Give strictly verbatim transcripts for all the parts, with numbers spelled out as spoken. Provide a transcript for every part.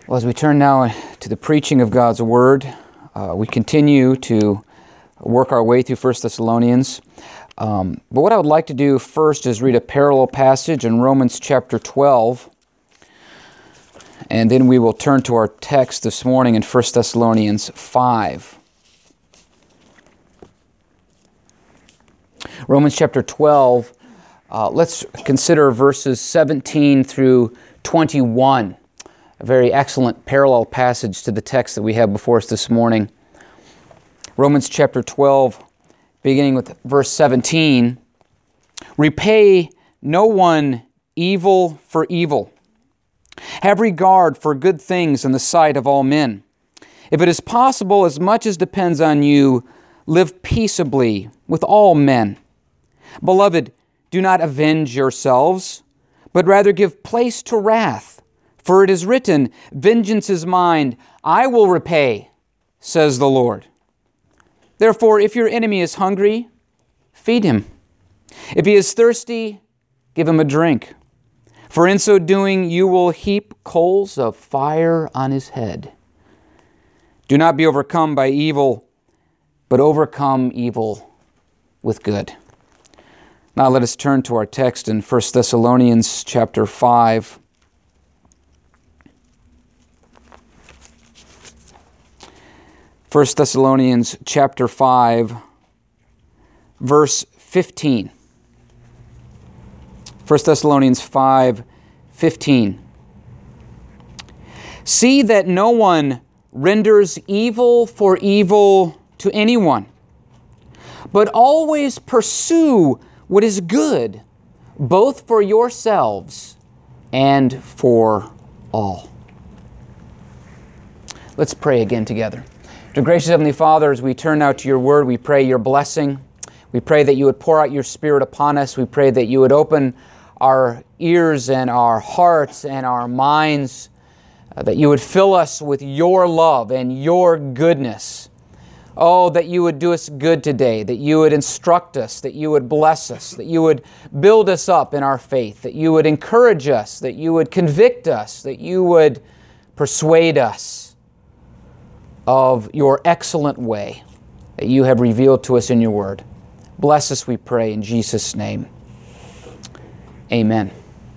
Well, as we turn now to the preaching of God's Word, uh, we continue to work our way through First Thessalonians. Um, but what I would like to do first is read a parallel passage in Romans chapter twelve, and then we will turn to our text this morning in First Thessalonians five. Romans chapter twelve, uh, let's consider verses seventeen through twenty-one. A very excellent parallel passage to the text that we have before us this morning. Romans chapter twelve, beginning with verse seventeen. Repay no one evil for evil. Have regard for good things in the sight of all men. If it is possible, as much as depends on you, live peaceably with all men. Beloved, do not avenge yourselves, but rather give place to wrath. For it is written, vengeance is mine, I will repay, says the Lord. Therefore, if your enemy is hungry, feed him. If he is thirsty, give him a drink. For in so doing, you will heap coals of fire on his head. Do not be overcome by evil, but overcome evil with good. Now let us turn to our text in First Thessalonians chapter five. First Thessalonians chapter five, verse fifteen. First Thessalonians five, fifteen. See that no one renders evil for evil to anyone, but always pursue what is good, both for yourselves and for all. Let's pray again together. Dear gracious Heavenly Father, as we turn now to your word, we pray your blessing. We pray that you would pour out your Spirit upon us. We pray that you would open our ears and our hearts and our minds, uh, that you would fill us with your love and your goodness. Oh, that you would do us good today, that you would instruct us, that you would bless us, that you would build us up in our faith, that you would encourage us, that you would convict us, that you would persuade us of your excellent way that you have revealed to us in your word. Bless us, we pray, in Jesus' name. Amen.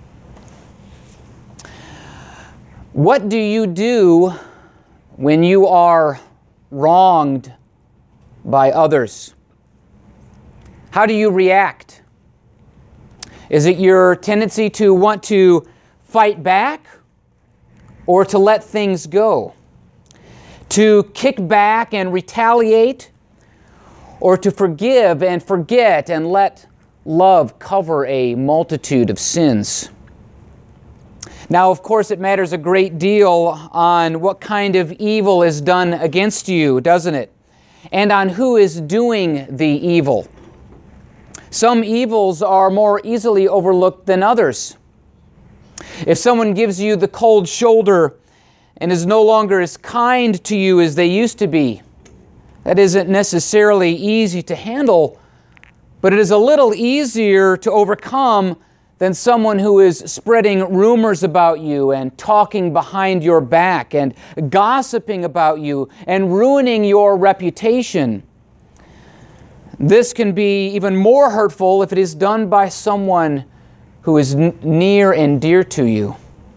What do you do when you are wronged by others? How do you react? Is it your tendency to want to fight back or to let things go? To kick back and retaliate, or to forgive and forget and let love cover a multitude of sins? Now, of course, it matters a great deal on what kind of evil is done against you, doesn't it? And on who is doing the evil. Some evils are more easily overlooked than others. If someone gives you the cold shoulder and is no longer as kind to you as they used to be, that isn't necessarily easy to handle, but it is a little easier to overcome than someone who is spreading rumors about you and talking behind your back and gossiping about you and ruining your reputation. This can be even more hurtful if it is done by someone who is n- near and dear to you.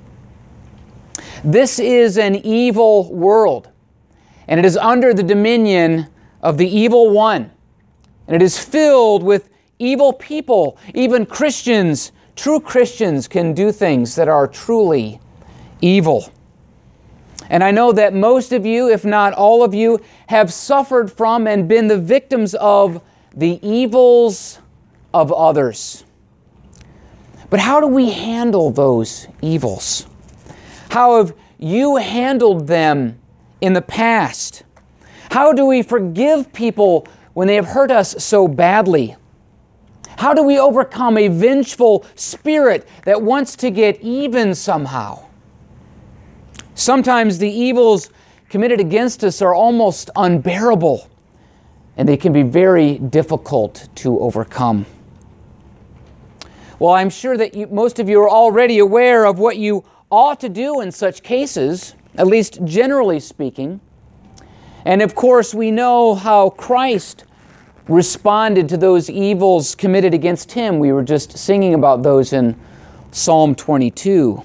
This is an evil world, and it is under the dominion of the evil one. And it is filled with evil people. Even Christians, true Christians, can do things that are truly evil. And I know that most of you, if not all of you, have suffered from and been the victims of the evils of others. But how do we handle those evils? How have you handled them in the past? How do we forgive people when they have hurt us so badly? How do we overcome a vengeful spirit that wants to get even somehow? Sometimes the evils committed against us are almost unbearable, and they can be very difficult to overcome. Well, I'm sure that you, most of you are already aware of what you ought to do in such cases. at least generally speaking. And of course, we know how Christ responded to those evils committed against him. We were just singing about those in Psalm twenty-two.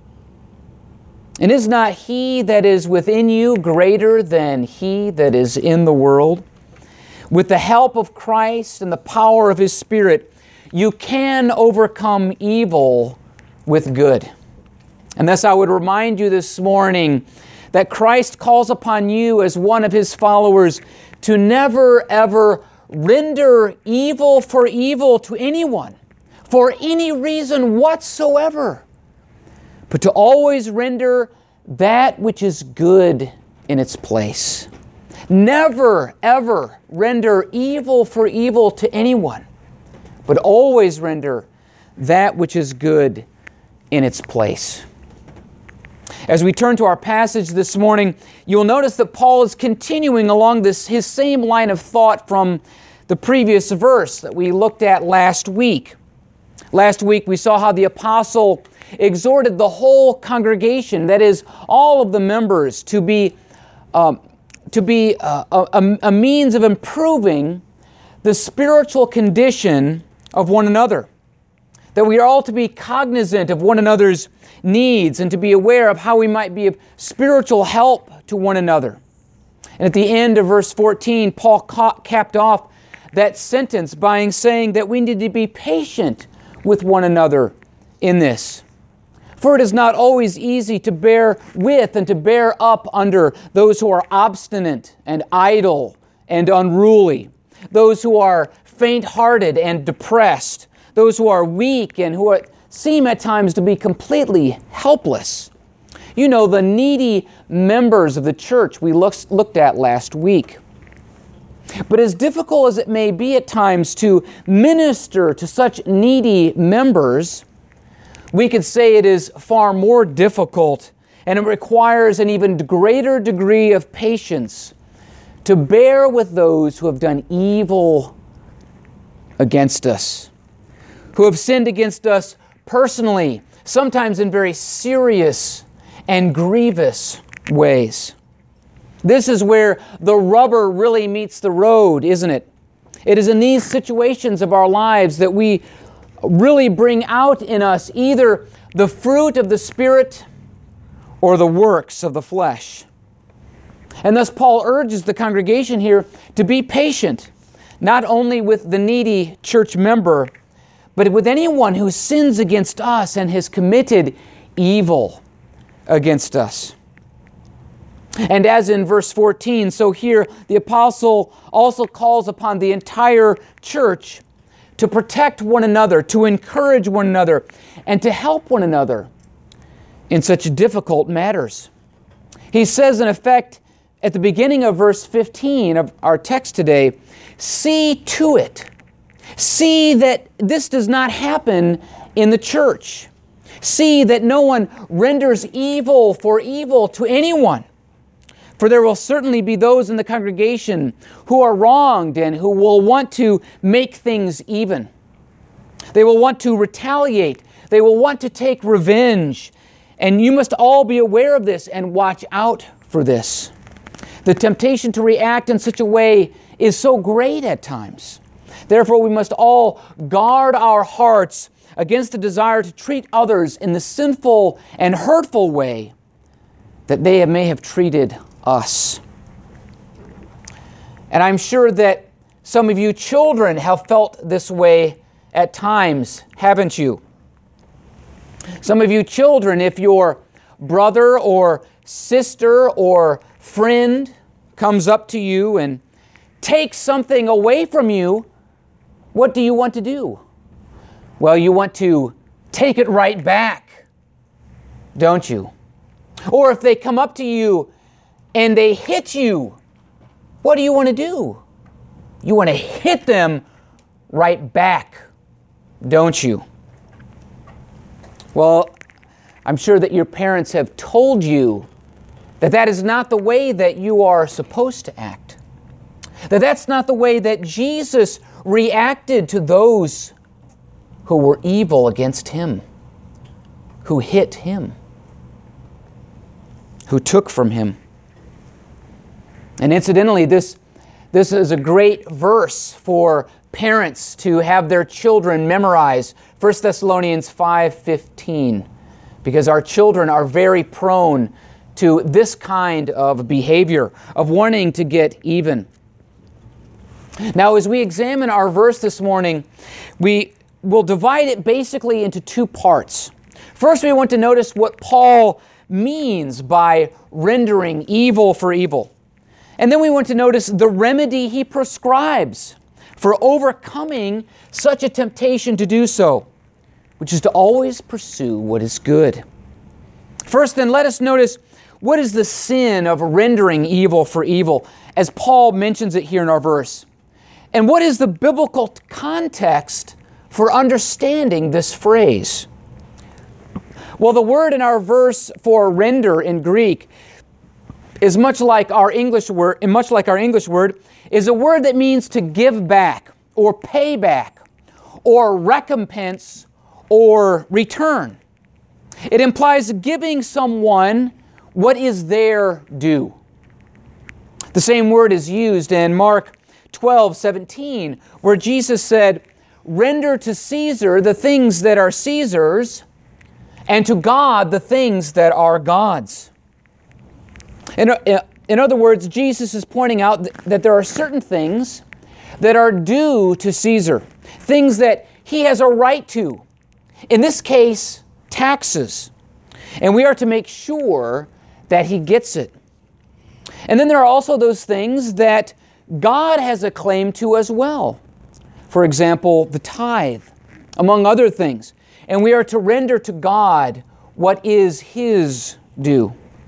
And is not he that is within you greater than he that is in the world? With the help of Christ and the power of his Spirit, you can overcome evil with good. And thus I would remind you this morning that Christ calls upon you as one of his followers to never ever render evil for evil to anyone, for any reason whatsoever, but to always render that which is good in its place. Never, ever render evil for evil to anyone, but always render that which is good in its place. As we turn to our passage this morning, you'll notice that Paul is continuing along this his same line of thought from the previous verse that we looked at last week. Last week we saw how the apostle exhorted the whole congregation, that is, all of the members, to be um, to be uh, a, a means of improving the spiritual condition of one another. That we are all to be cognizant of one another's needs and to be aware of how we might be of spiritual help to one another. And at the end of verse fourteen, Paul ca- capped off that sentence by saying that we need to be patient with one another in this. For it is not always easy to bear with and to bear up under those who are obstinate and idle and unruly, those who are faint-hearted and depressed, those who are weak and who are, seem at times to be completely helpless. You know, the needy members of the church we look, looked at last week. But as difficult as it may be at times to minister to such needy members, we could say it is far more difficult, and it requires an even greater degree of patience to bear with those who have done evil against us, who have sinned against us personally, sometimes in very serious and grievous ways. This is where the rubber really meets the road, isn't it? It is in these situations of our lives that we really bring out in us either the fruit of the Spirit or the works of the flesh. And thus Paul urges the congregation here to be patient, not only with the needy church member, but with anyone who sins against us and has committed evil against us. And as in verse fourteen, so here the apostle also calls upon the entire church to protect one another, to encourage one another, and to help one another in such difficult matters. He says, in effect, at the beginning of verse fifteen of our text today, see to it. See that this does not happen in the church. See that no one renders evil for evil to anyone. For there will certainly be those in the congregation who are wronged and who will want to make things even. They will want to retaliate. They will want to take revenge. And you must all be aware of this and watch out for this. The temptation to react in such a way is so great at times. Therefore, we must all guard our hearts against the desire to treat others in the sinful and hurtful way that they may have treated us. And I'm sure that some of you children have felt this way at times, haven't you? Some of you children, if your brother or sister or friend comes up to you and takes something away from you, what do you want to do? Well, you want to take it right back, don't you? Or if they come up to you and they hit you, what do you want to do? You want to hit them right back, don't you? Well, I'm sure that your parents have told you that that is not the way that you are supposed to act. That that's not the way that Jesus reacted to those who were evil against him, who hit him. who took from him. And incidentally, this, this is a great verse for parents to have their children memorize, First Thessalonians five fifteen, because our children are very prone to this kind of behavior, of wanting to get even. Now, as we examine our verse this morning, we will divide it basically into two parts. First, we want to notice what Paul means by rendering evil for evil. And then we want to notice the remedy he prescribes for overcoming such a temptation to do so, which is to always pursue what is good. First, then, let us notice what is the sin of rendering evil for evil, as Paul mentions it here in our verse. And what is the biblical context for understanding this phrase? Well, the word in our verse for render in Greek is much like our English word, and much like our English word, is a word that means to give back, or pay back, or recompense, or return. It implies giving someone what is their due. The same word is used in Mark twelve seventeen, where Jesus said, "Render to Caesar the things that are Caesar's, and to God the things that are God's." In, in other words, Jesus is pointing out that there are certain things that are due to Caesar, things that he has a right to. In this case, taxes. And we are to make sure that he gets it. And then there are also those things that God has a claim to as well. For example, the tithe, among other things. And we are to render to God what is his due.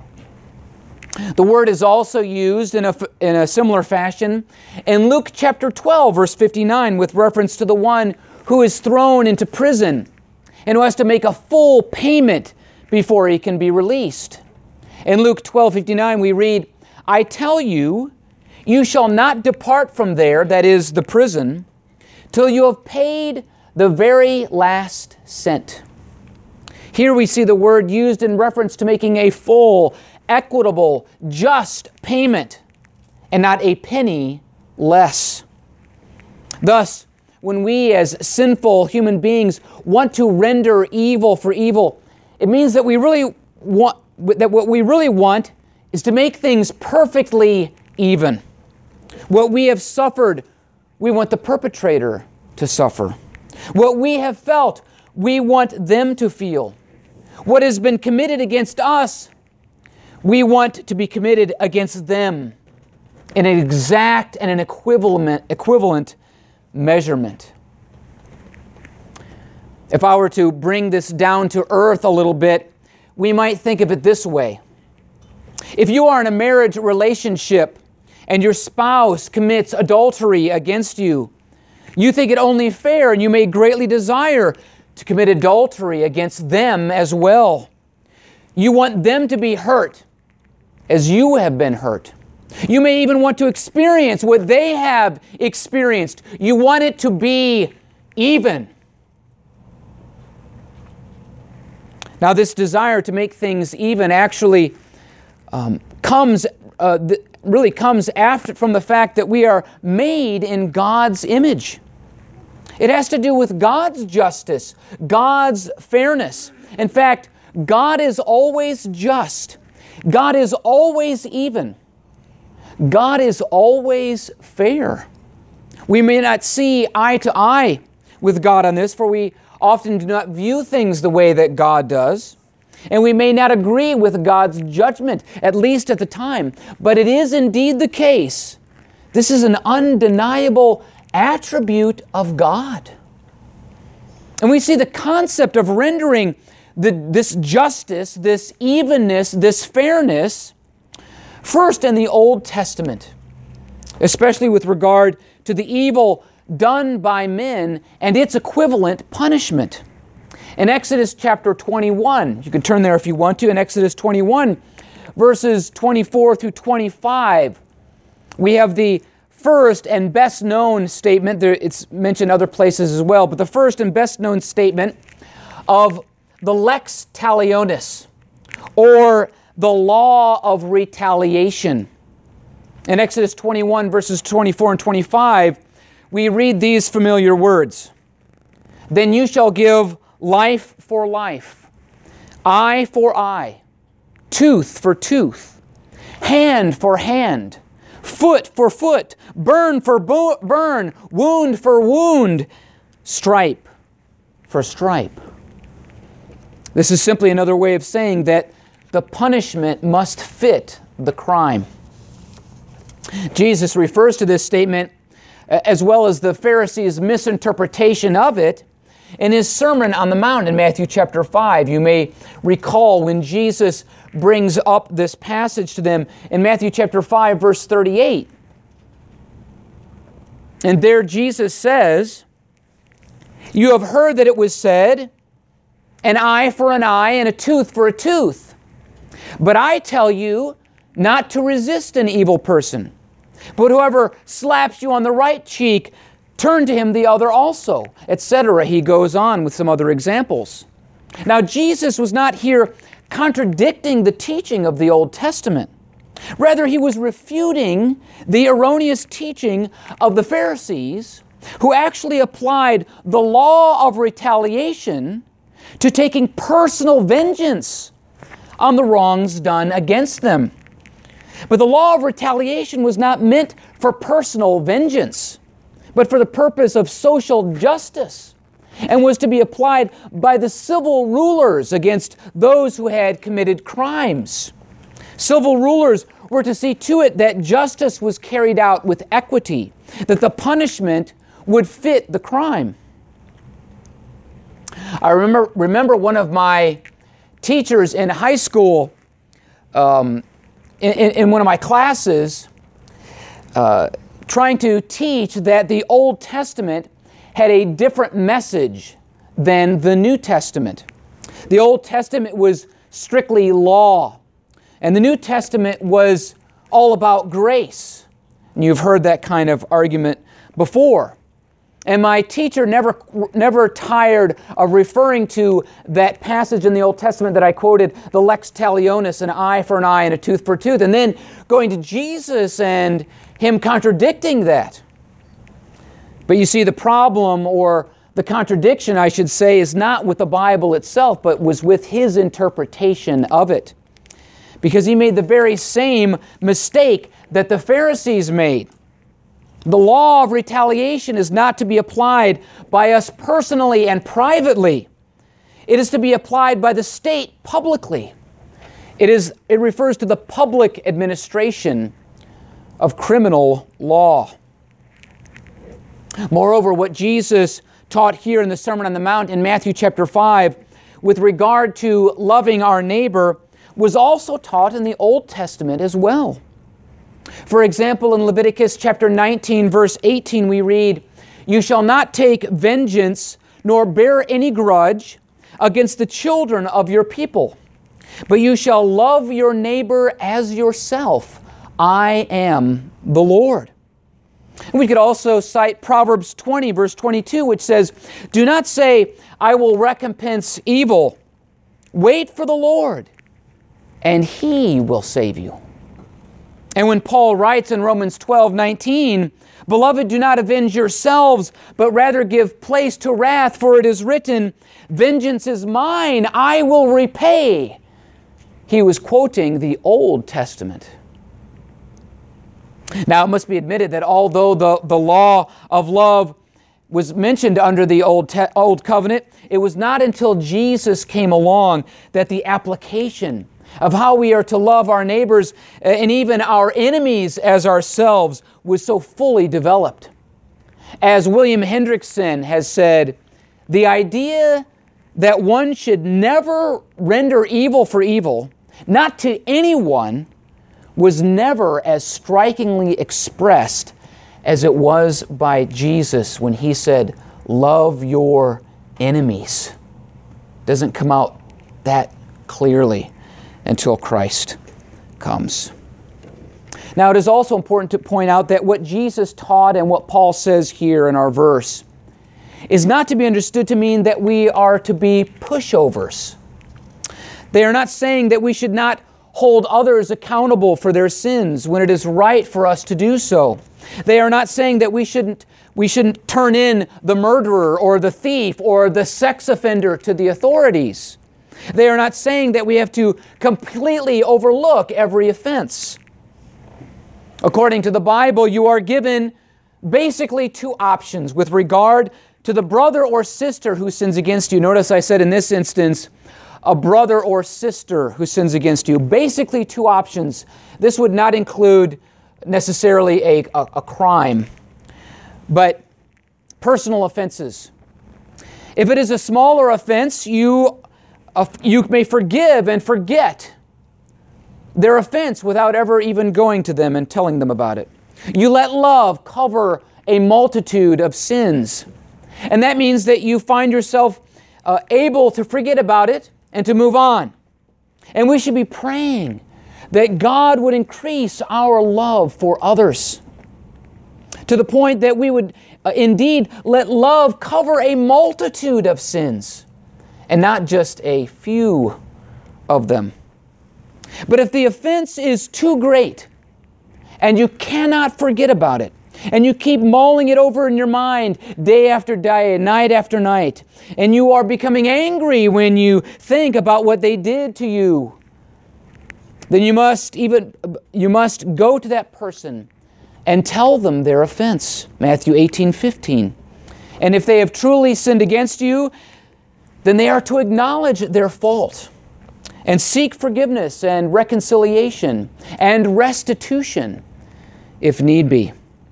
The word is also used in a, in a similar fashion in Luke chapter twelve, verse fifty-nine, with reference to the one who is thrown into prison and who has to make a full payment before he can be released. In Luke twelve fifty-nine, we read, "I tell you, you shall not depart from there," that is, the prison, "till you have paid the very last cent." Here we see the word used in reference to making a full, equitable, just payment, and not a penny less. Thus, when we as sinful human beings want to render evil for evil, it means that we really want, that what we really want is to make things perfectly even. What we have suffered, we want the perpetrator to suffer. What we have felt, we want them to feel. What has been committed against us, we want to be committed against them in an exact and an equivalent, equivalent measurement. If I were to bring this down to earth a little bit, we might think of it this way. If you are in a marriage relationship and your spouse commits adultery against you, you think it only fair, and you may greatly desire to commit adultery against them as well. You want them to be hurt as you have been hurt. You may even want to experience what they have experienced. You want it to be even. Now, this desire to make things even actually um, comes, uh, th- really comes after from the fact that we are made in God's image. It has to do with God's justice, God's fairness. In fact, God is always just. God is always even. God is always fair. We may not see eye to eye with God on this, for we often do not view things the way that God does. And we may not agree with God's judgment, at least at the time. But it is indeed the case. This is an undeniable attribute of God. And we see the concept of rendering the, this justice, this evenness, this fairness, first in the Old Testament, especially with regard to the evil done by men and its equivalent punishment. In Exodus chapter twenty-one, you can turn there if you want to, in Exodus twenty-one, verses twenty-four through twenty-five, we have the first and best known statement, there, it's mentioned other places as well, but the first and best known statement of the lex talionis, or the law of retaliation. In Exodus twenty-one, verses twenty-four and twenty-five, we read these familiar words. Then you shall give life for life, eye for eye, tooth for tooth, hand for hand, foot for foot, burn for bo- burn, wound for wound, stripe for stripe. This is simply another way of saying that the punishment must fit the crime. Jesus refers to this statement, as well as the Pharisees' misinterpretation of it, in his Sermon on the Mount in Matthew chapter five. You may recall when Jesus brings up this passage to them in Matthew chapter five, verse thirty-eight. And there Jesus says, "You have heard that it was said, an eye for an eye and a tooth for a tooth. But I tell you not to resist an evil person. But whoever slaps you on the right cheek, turn to him the other also," et cetera. He goes on with some other examples. Now, Jesus was not here contradicting the teaching of the Old Testament. Rather, he was refuting the erroneous teaching of the Pharisees, who actually applied the law of retaliation to taking personal vengeance on the wrongs done against them. But the law of retaliation was not meant for personal vengeance, but for the purpose of social justice, and was to be applied by the civil rulers against those who had committed crimes. Civil rulers were to see to it that justice was carried out with equity, that the punishment would fit the crime. I remember, remember one of my teachers in high school, um, in, in one of my classes, uh, trying to teach that the Old Testament had a different message than the New Testament. The Old Testament was strictly law, and the New Testament was all about grace. And you've heard that kind of argument before. And my teacher never, never tired of referring to that passage in the Old Testament that I quoted, the lex talionis, an eye for an eye and a tooth for a tooth, and then going to Jesus and him contradicting that. But you see, the problem, or the contradiction, I should say, is not with the Bible itself, but was with his interpretation of it. Because he made the very same mistake that the Pharisees made. The law of retaliation is not to be applied by us personally and privately. It is to be applied by the state publicly. It is, it refers to the public administration of criminal law. Moreover, what Jesus taught here in the Sermon on the Mount in Matthew chapter five with regard to loving our neighbor was also taught in the Old Testament as well. For example, in Leviticus chapter nineteen, verse eighteen, we read, "You shall not take vengeance nor bear any grudge against the children of your people, but you shall love your neighbor as yourself. I am the Lord." And we could also cite Proverbs twenty, verse twenty-two, which says, "Do not say, I will recompense evil. Wait for the Lord, and He will save you." And when Paul writes in Romans twelve nineteen, "Beloved, do not avenge yourselves, but rather give place to wrath, for it is written, 'Vengeance is mine, I will repay.'" He was quoting the Old Testament. Now, it must be admitted that although the, the law of love was mentioned under the Old, te- Old Covenant, it was not until Jesus came along that the application of how we are to love our neighbors and even our enemies as ourselves was so fully developed. As William Hendrickson has said, the idea that one should never render evil for evil, not to anyone, was never as strikingly expressed as it was by Jesus when he said, "Love your enemies." Doesn't come out that clearly until Christ comes. Now, it is also important to point out that what Jesus taught and what Paul says here in our verse is not to be understood to mean that we are to be pushovers. They are not saying that we should not hold others accountable for their sins when it is right for us to do so. They are not saying that we shouldn't, we shouldn't turn in the murderer or the thief or the sex offender to the authorities. They are not saying that we have to completely overlook every offense. According to the Bible, you are given basically two options with regard to the brother or sister who sins against you. Notice I said in this instance, a brother or sister who sins against you. Basically two options. This would not include necessarily a, a, a crime, but personal offenses. If it is a smaller offense, you, uh, you may forgive and forget their offense without ever even going to them and telling them about it. You let love cover a multitude of sins. And that means that you find yourself uh, able to forget about it and to move on. And we should be praying that God would increase our love for others to the point that we would uh, indeed let love cover a multitude of sins and not just a few of them. But if the offense is too great and you cannot forget about it, and you keep mulling it over in your mind day after day, night after night, and you are becoming angry when you think about what they did to you, then you must even you must go to that person and tell them their offense. Matthew eighteen fifteen. And if they have truly sinned against you, then they are to acknowledge their fault and seek forgiveness and reconciliation and restitution if need be.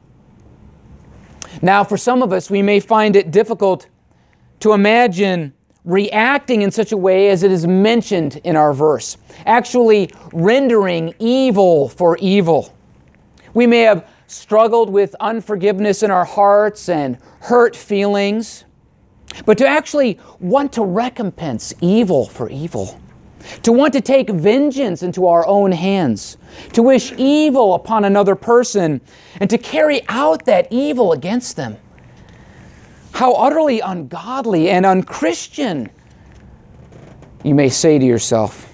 Now, for some of us, we may find it difficult to imagine reacting in such a way as it is mentioned in our verse, actually rendering evil for evil. We may have struggled with unforgiveness in our hearts and hurt feelings, but to actually want to recompense evil for evil, to want to take vengeance into our own hands, to wish evil upon another person, and to carry out that evil against them. How utterly ungodly and unchristian, you may say to yourself.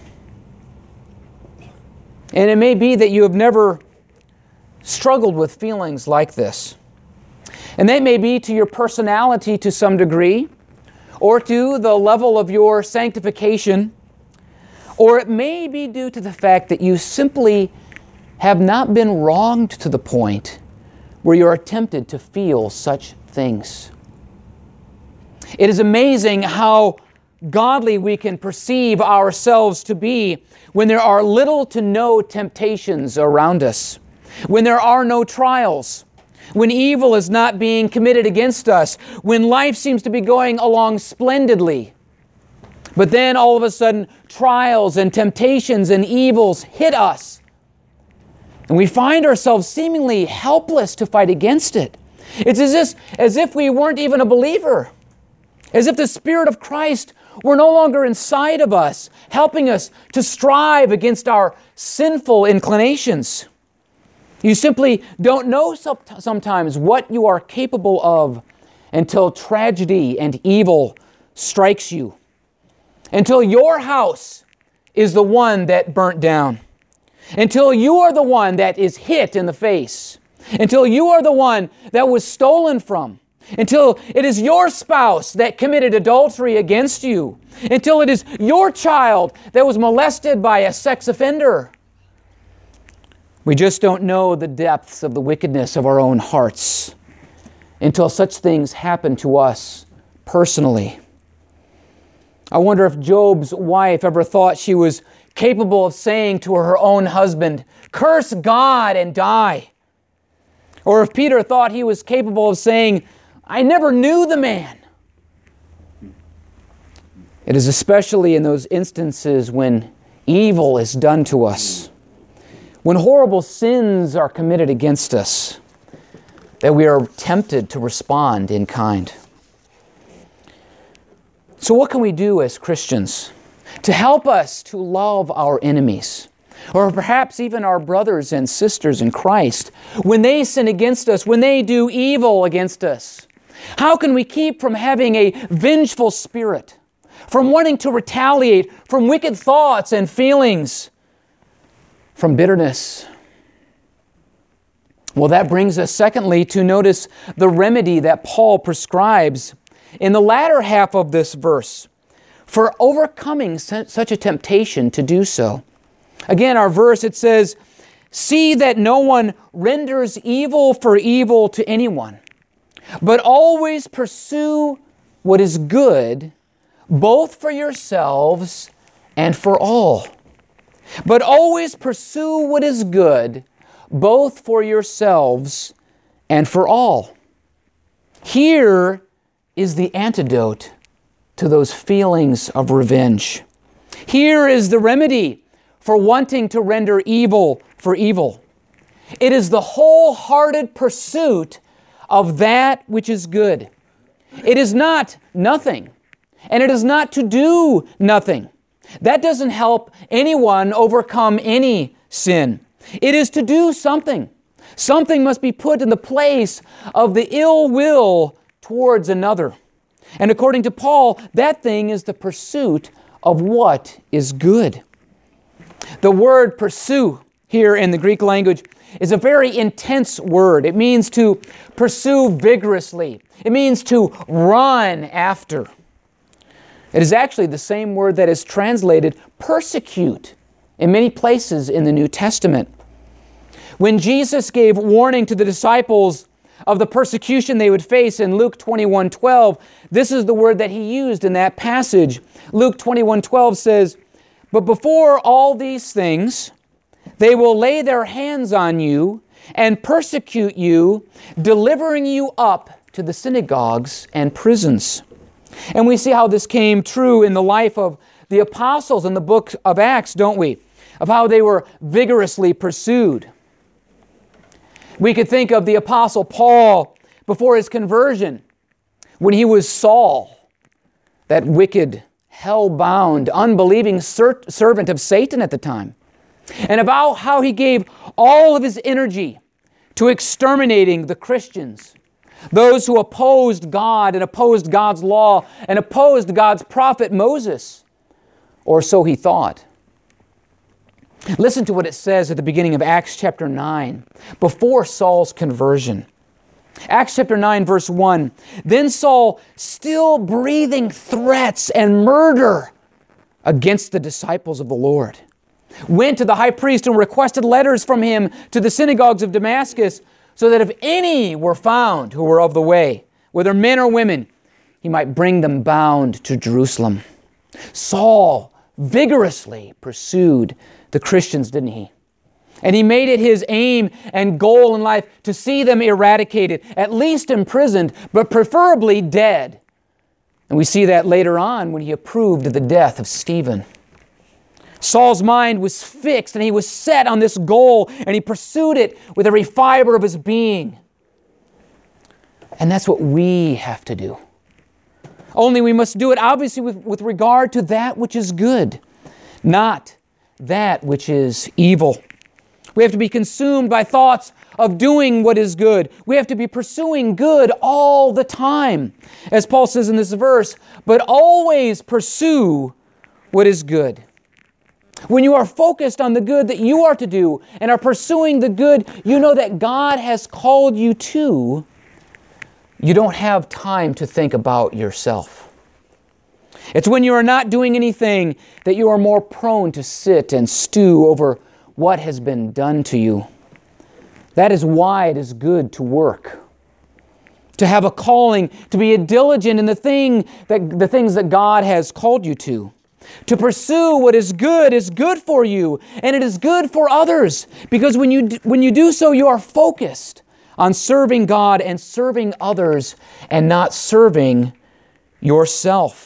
And it may be that you have never struggled with feelings like this. And that may be to your personality to some degree, or to the level of your sanctification, or it may be due to the fact that you simply have not been wronged to the point where you are tempted to feel such things. It is amazing how godly we can perceive ourselves to be when there are little to no temptations around us, when there are no trials, when evil is not being committed against us, when life seems to be going along splendidly. But then all of a sudden, trials and temptations and evils hit us. And we find ourselves seemingly helpless to fight against it. It's as if, as if we weren't even a believer. As if the Spirit of Christ were no longer inside of us, helping us to strive against our sinful inclinations. You simply don't know sometimes what you are capable of until tragedy and evil strikes you. Until your house is the one that burnt down. Until you are the one that is hit in the face. Until you are the one that was stolen from. Until it is your spouse that committed adultery against you. Until it is your child that was molested by a sex offender. We just don't know the depths of the wickedness of our own hearts until such things happen to us personally. I wonder if Job's wife ever thought she was capable of saying to her own husband, "Curse God and die." Or if Peter thought he was capable of saying, "I never knew the man." It is especially in those instances when evil is done to us, when horrible sins are committed against us, that we are tempted to respond in kind. So what can we do as Christians to help us to love our enemies, or perhaps even our brothers and sisters in Christ, when they sin against us, when they do evil against us? How can we keep from having a vengeful spirit, from wanting to retaliate, from wicked thoughts and feelings, from bitterness. Well, that brings us, secondly, to notice the remedy that Paul prescribes in the latter half of this verse for overcoming such a temptation to do so. Again, our verse, it says, "See that no one renders evil for evil to anyone, but always pursue what is good, both for yourselves and for all." But always pursue what is good, both for yourselves and for all. Here is the antidote to those feelings of revenge. Here is the remedy for wanting to render evil for evil. It is the wholehearted pursuit of that which is good. It is not nothing, and it is not to do nothing. That doesn't help anyone overcome any sin. It is to do something. Something must be put in the place of the ill will towards another. And according to Paul, that thing is the pursuit of what is good. The word pursue here in the Greek language is a very intense word. It means to pursue vigorously. It means to run after. It is actually the same word that is translated persecute in many places in the New Testament. When Jesus gave warning to the disciples of the persecution they would face in Luke twenty-one twelve, this is the word that he used in that passage. Luke twenty-one twelve says, "But before all these things, they will lay their hands on you and persecute you, delivering you up to the synagogues and prisons." And we see how this came true in the life of the apostles in the book of Acts, don't we? Of how they were vigorously pursued. We could think of the apostle Paul before his conversion, when he was Saul, that wicked, hell-bound, unbelieving ser- servant of Satan at the time. And about how he gave all of his energy to exterminating the Christians, those who opposed God and opposed God's law and opposed God's prophet Moses, or so he thought. Listen to what it says at the beginning of Acts chapter nine, before Saul's conversion. Acts chapter nine, verse one, "Then Saul, still breathing threats and murder against the disciples of the Lord, went to the high priest and requested letters from him to the synagogues of Damascus, so that if any were found who were of the way, whether men or women, he might bring them bound to Jerusalem." Saul vigorously pursued the Christians, didn't he? And he made it his aim and goal in life to see them eradicated, at least imprisoned, but preferably dead. And we see that later on when he approved of the death of Stephen. Saul's mind was fixed and he was set on this goal, and he pursued it with every fiber of his being. And that's what we have to do. Only we must do it obviously with, with regard to that which is good, not that which is evil. We have to be consumed by thoughts of doing what is good. We have to be pursuing good all the time. As Paul says in this verse, "But always pursue what is good." When you are focused on the good that you are to do and are pursuing the good you know that God has called you to, you don't have time to think about yourself. It's when you are not doing anything that you are more prone to sit and stew over what has been done to you. That is why it is good to work, to have a calling, to be diligent in the thing that the things that God has called you to. To pursue what is good is good for you, and it is good for others, because when you when you do so, you are focused on serving God and serving others and not serving yourself.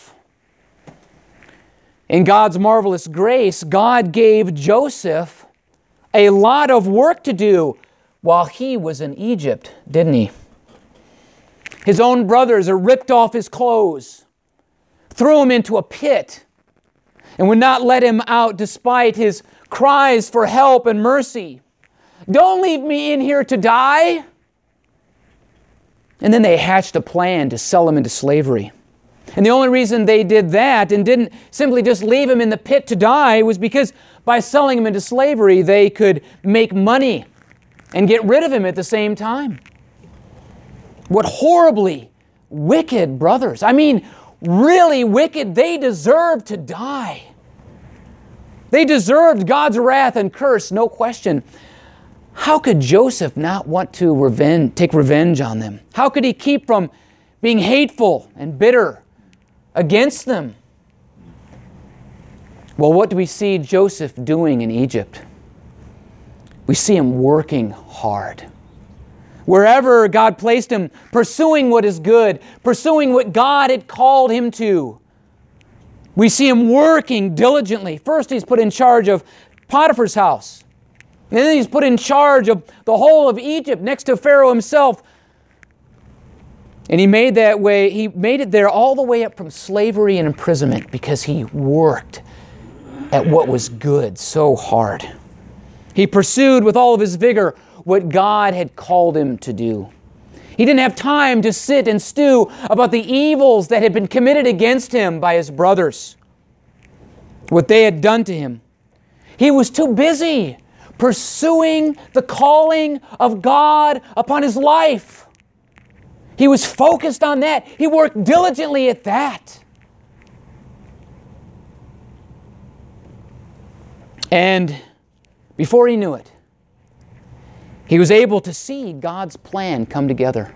In God's marvelous grace, God gave Joseph a lot of work to do while he was in Egypt, didn't he? His own brothers ripped off his clothes, threw him into a pit, and would not let him out despite his cries for help and mercy. "Don't leave me in here to die." And then they hatched a plan to sell him into slavery. And the only reason they did that and didn't simply just leave him in the pit to die was because by selling him into slavery, they could make money and get rid of him at the same time. What horribly wicked brothers. I mean, really wicked. They deserved to die. They deserved God's wrath and curse, no question. How could Joseph not want to revenge, take revenge on them? How could he keep from being hateful and bitter against them? Well, what do we see Joseph doing in Egypt? We see him working hard. Wherever God placed him, pursuing what is good, pursuing what God had called him to. We see him working diligently. First, he's put in charge of Potiphar's house. And then he's put in charge of the whole of Egypt next to Pharaoh himself. And he made that way, he made it there all the way up from slavery and imprisonment because he worked at what was good so hard. He pursued with all of his vigor what God had called him to do. He didn't have time to sit and stew about the evils that had been committed against him by his brothers, what they had done to him. He was too busy pursuing the calling of God upon his life. He was focused on that. He worked diligently at that. And before he knew it, he was able to see God's plan come together.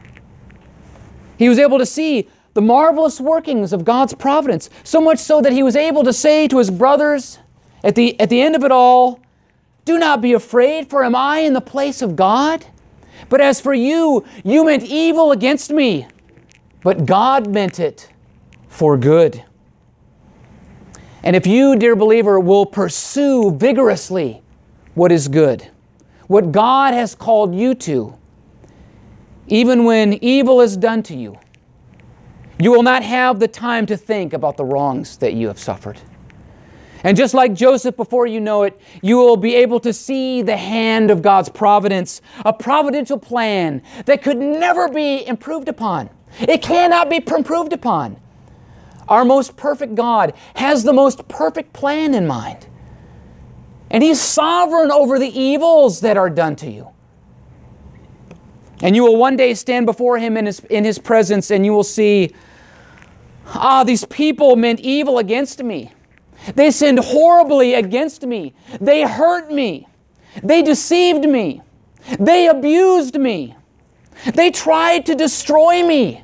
He was able to see the marvelous workings of God's providence, so much so that he was able to say to his brothers at the, at the end of it all, "Do not be afraid, for am I in the place of God? But as for you, you meant evil against me, but God meant it for good." And if you, dear believer, will pursue vigorously what is good, what God has called you to, even when evil is done to you, you will not have the time to think about the wrongs that you have suffered. And just like Joseph, before you know it, you will be able to see the hand of God's providence, a providential plan that could never be improved upon. It cannot be improved upon. Our most perfect God has the most perfect plan in mind. And He's sovereign over the evils that are done to you. And you will one day stand before Him in His, in His presence, and you will see, ah, these people meant evil against me. They sinned horribly against me. They hurt me. They deceived me. They abused me. They tried to destroy me.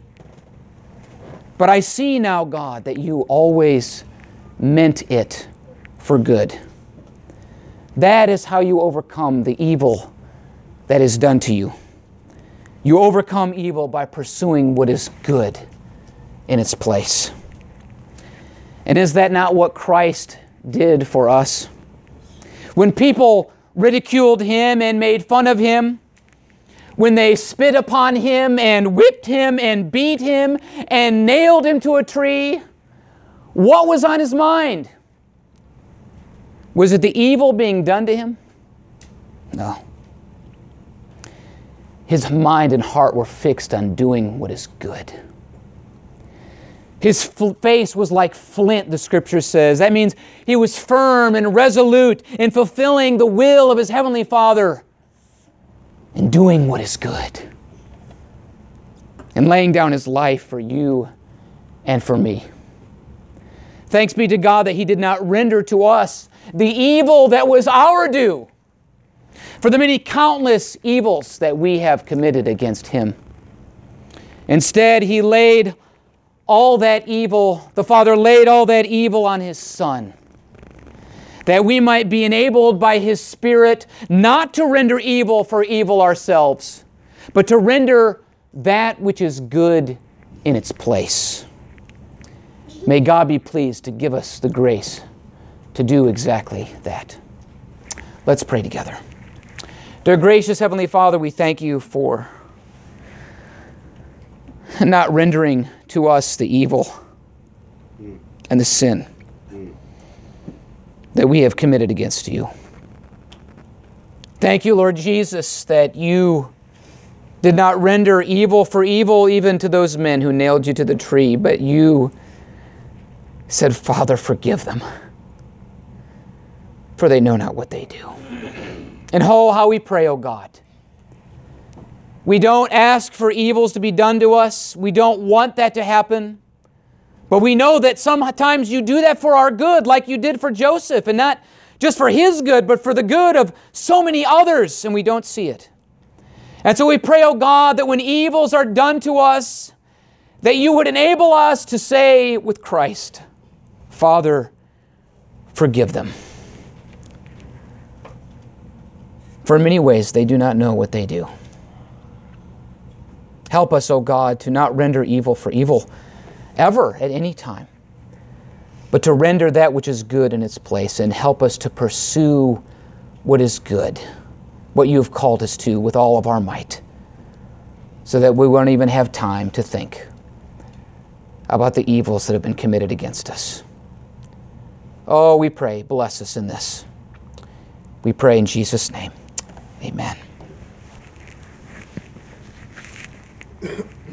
But I see now, God, that you always meant it for good. That is how you overcome the evil that is done to you. You overcome evil by pursuing what is good in its place. And is that not what Christ did for us? When people ridiculed Him and made fun of Him, when they spit upon Him and whipped Him and beat Him and nailed Him to a tree, what was on His mind? Was it the evil being done to Him? No. His mind and heart were fixed on doing what is good. His f- face was like flint, the Scripture says. That means He was firm and resolute in fulfilling the will of His Heavenly Father and doing what is good and laying down His life for you and for me. Thanks be to God that He did not render to us the evil that was our due for the many countless evils that we have committed against Him. Instead, He laid all that evil, the Father laid all that evil on His Son, that we might be enabled by His Spirit not to render evil for evil ourselves, but to render that which is good in its place. May God be pleased to give us the grace to do exactly that. Let's pray together. Dear gracious Heavenly Father, we thank You for not rendering to us the evil and the sin that we have committed against You. Thank You, Lord Jesus, that You did not render evil for evil even to those men who nailed You to the tree, but You said, Father, forgive them, for they know not what they do. And oh, how we pray, oh God. We don't ask for evils to be done to us. We don't want that to happen. But we know that sometimes you do that for our good, like you did for Joseph, and not just for his good, but for the good of so many others, and we don't see it. And so we pray, oh God, that when evils are done to us, that you would enable us to say with Christ, Father, forgive them. For in many ways, they do not know what they do. Help us, O God, to not render evil for evil ever at any time, but to render that which is good in its place, and help us to pursue what is good, what you have called us to with all of our might, so that we won't even have time to think about the evils that have been committed against us. Oh, we pray, bless us in this. We pray in Jesus' name. Amen.